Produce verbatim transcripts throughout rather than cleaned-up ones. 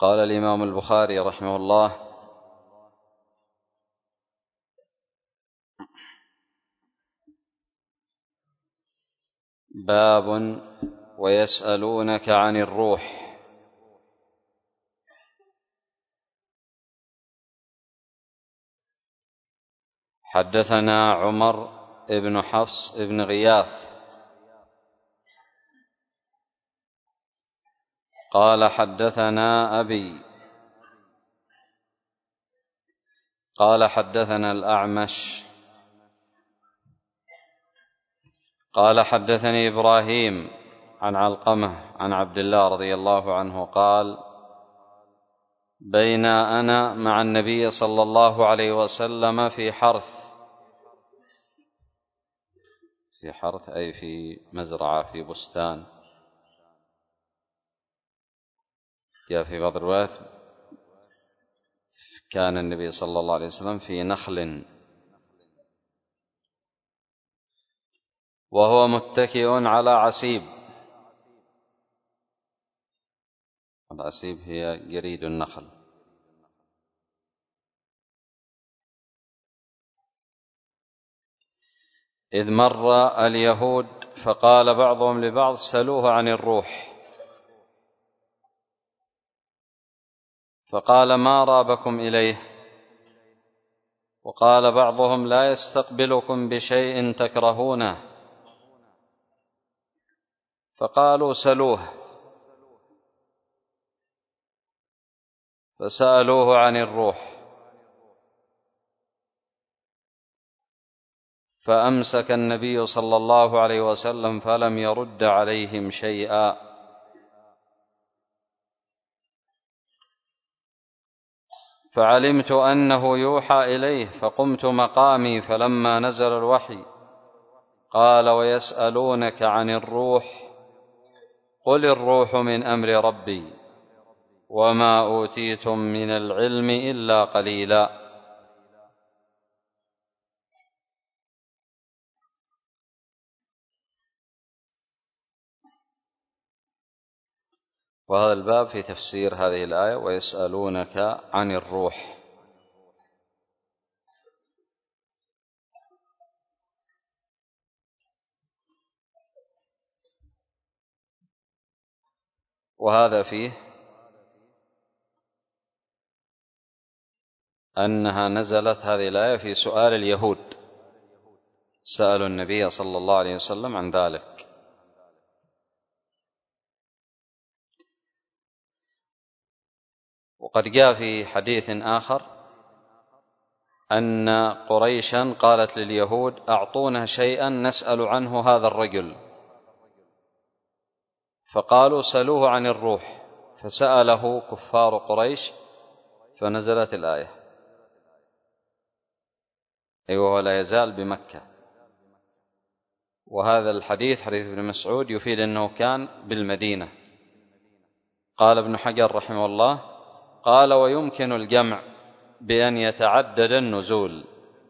قال الإمام البخاري رحمه الله: باب ويسألونك عن الروح. حدثنا عمر بن حفص بن غياث قال حدثنا أبي قال حدثنا الأعمش قال حدثني إبراهيم عن علقمة عن عبد الله رضي الله عنه قال: بين أنا مع النبي صلى الله عليه وسلم في حرث في حرث أي في مزرعة في بستان، جاء في بعض الروايات كان النبي صلى الله عليه وسلم في نخل وهو متكئ على عسيب. العسيب هي جريد النخل. إذ مر اليهود فقال بعضهم لبعض: سلوه عن الروح. فقال: ما رابكم إليه؟ وقال بعضهم: لا يستقبلكم بشيء تكرهونه. فقالوا: سلوه. فسألوه عن الروح فأمسك النبي صلى الله عليه وسلم فلم يرد عليهم شيئا. فعلمت أنه يوحى إليه فقمت مقامي، فلما نزل الوحي قال: ويسألونك عن الروح قل الروح من أمر ربي وما أوتيتم من العلم إلا قليلا. وهذا الباب في تفسير هذه الآية: ويسألونك عن الروح. وهذا فيه أنها نزلت هذه الآية في سؤال اليهود، سألوا النبي صلى الله عليه وسلم عن ذلك. وقد جاء في حديث آخر أن قريشا قالت لليهود: أعطونا شيئا نسأل عنه هذا الرجل. فقالوا: سلوه عن الروح. فسأله كفار قريش فنزلت الآية. أيوه، ولا يزال بمكة. وهذا الحديث حديث ابن مسعود يفيد أنه كان بالمدينة. قال ابن حجر رحمه الله: قال: ويمكن الجمع بأن يتعدد النزول.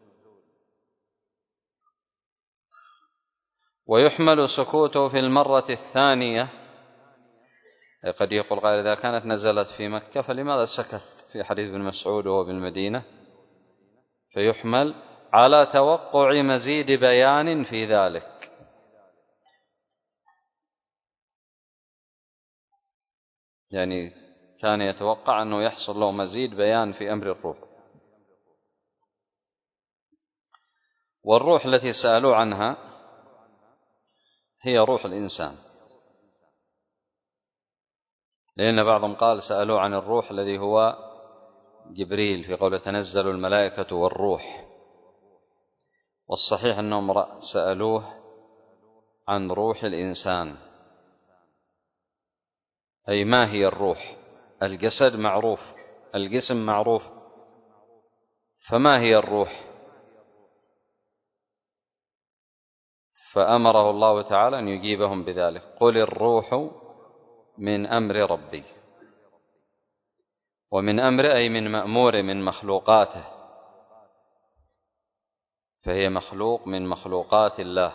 ويحمل سكوته في المرة الثانية، قد يقول قال: إذا كانت نزلت في مكة فلماذا سكت في حديث ابن مسعود وهو بالمدينة؟ فيحمل على توقع مزيد بيان في ذلك. يعني كان يتوقع أنه يحصل له مزيد بيان في أمر الروح. والروح التي سألوا عنها هي روح الإنسان، لأن بعضهم قال سألوا عن الروح الذي هو جبريل في قوله تنزل الملائكة والروح. والصحيح أنهم سألوه عن روح الإنسان، أي ما هي الروح؟ الجسد معروف، الجسم معروف، فما هي الروح؟ فأمره الله تعالى أن يجيبهم بذلك: قل الروح من أمر ربي. ومن أمر أي من مأمور من مخلوقاته، فهي مخلوق من مخلوقات الله.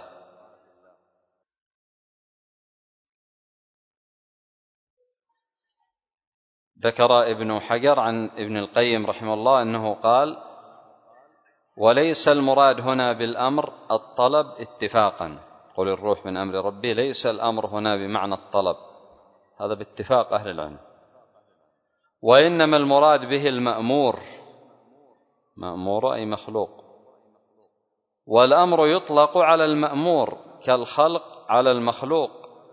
ذكر ابن حجر عن ابن القيم رحمه الله أنه قال: وليس المراد هنا بالأمر الطلب اتفاقا، قل الروح من أمر ربي، ليس الأمر هنا بمعنى الطلب، هذا باتفاق أهل العلم، وإنما المراد به المأمور، مأمور أي مخلوق، والأمر يطلق على المأمور كالخلق على المخلوق،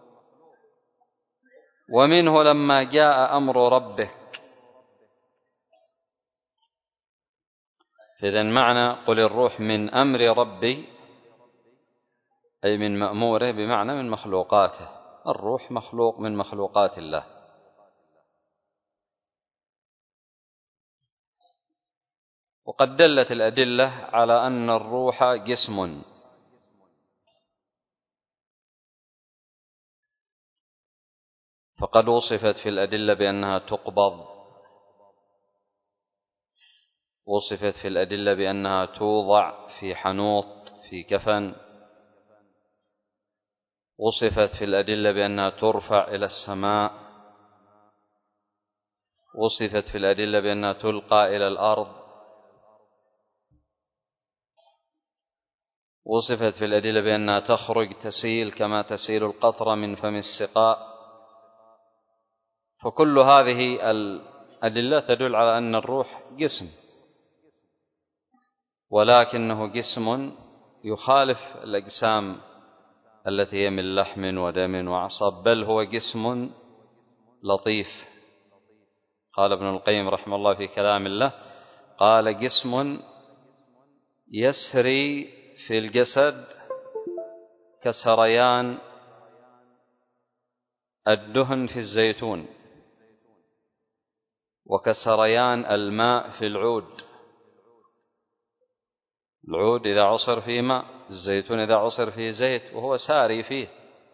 ومنه لما جاء أمر ربك. إذن معنى قل الروح من أمر ربي أي من مأموره، بمعنى من مخلوقاته، الروح مخلوق من مخلوقات الله. وقد دلت الأدلة على أن الروح جسم، فقد وصفت في الأدلة بأنها تقبض، وصفت في الأدلة بأنها توضع في حنوط في كفن، وصفت في الأدلة بأنها ترفع إلى السماء، وصفت في الأدلة بأنها تلقى إلى الأرض، وصفت في الأدلة بأنها تخرج تسيل كما تسيل القطرة من فم السقاء. فكل هذه الأدلة تدل على أن الروح جسم، ولكنه جسم يخالف الأجسام التي هي من لحم ودم وعصب، بل هو جسم لطيف. قال ابن القيم رحمه الله في كلام الله، قال: جسم يسري في الجسد كسريان الدهن في الزيتون، وكسريان الماء في العود، العود إذا عصر فيه ماء، الزيتون إذا عصر فيه زيت، وهو ساري فيه،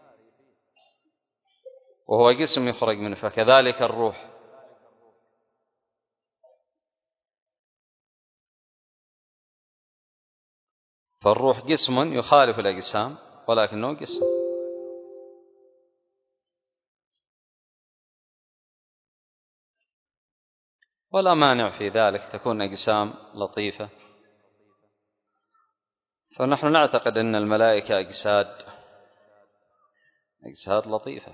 وهو جسم يخرج منه. فكذلك الروح، فالروح جسم يخالف الأجسام ولكنه جسم. ولا مانع في ذلك تكون أجسام لطيفة، فنحن نعتقد أن الملائكة أجساد أجساد لطيفة.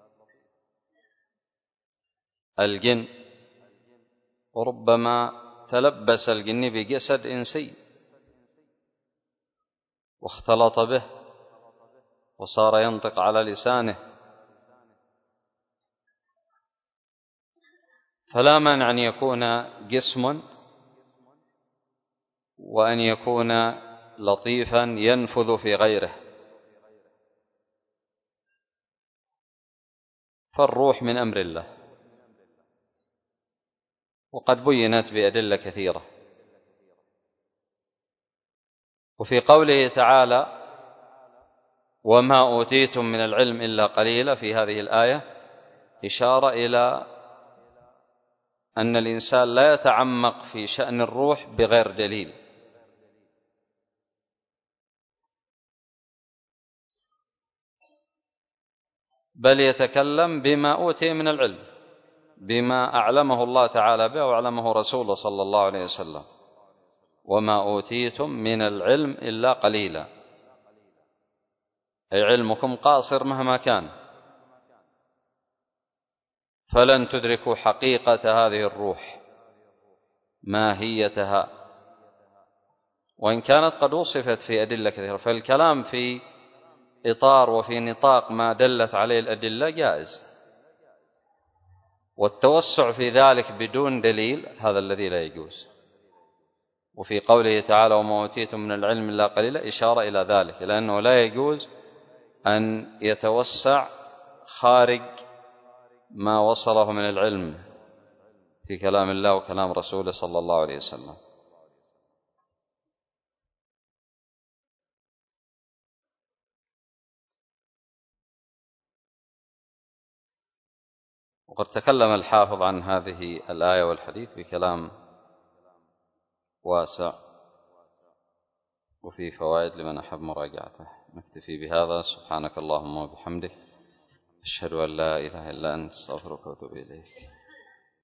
الجن وربما تلبس الجن بجسد إنسي واختلط به وصار ينطق على لسانه، فلا مانع أن يكون جسم وأن يكون لطيفا ينفذ في غيره. فالروح من أمر الله، وقد بينت بأدلة كثيرة. وفي قوله تعالى: وما أوتيتم من العلم إلا قليلا، في هذه الآية إشارة إلى أن الإنسان لا يتعمق في شأن الروح بغير دليل، بل يتكلم بما أوتي من العلم، بما أعلمه الله تعالى به وأعلمه رسوله صلى الله عليه وسلم. وما أوتيتم من العلم إلا قليلا، أي علمكم قاصر مهما كان، فلن تدركوا حقيقة هذه الروح، ماهيتها، وإن كانت قد وصفت في أدلة كثيرة. فالكلام في إطار وفي نطاق ما دلت عليه الأدلة جائز، والتوسع في ذلك بدون دليل هذا الذي لا يجوز. وفي قوله تعالى: وما أوتيتم من العلم إلا قليلا، إشارة إلى ذلك، لأنه لا يجوز أن يتوسع خارج ما وصله من العلم في كلام الله وكلام رسوله صلى الله عليه وسلم. وقد تكلم الحافظ عن هذه الآية والحديث بكلام واسع وفي فوائد لمن أحب مراجعته. نكتفي بهذا. سبحانك اللهم وبحمدك، أشهد أن لا إله إلا أنت، أستغفرك وأتوب إليك.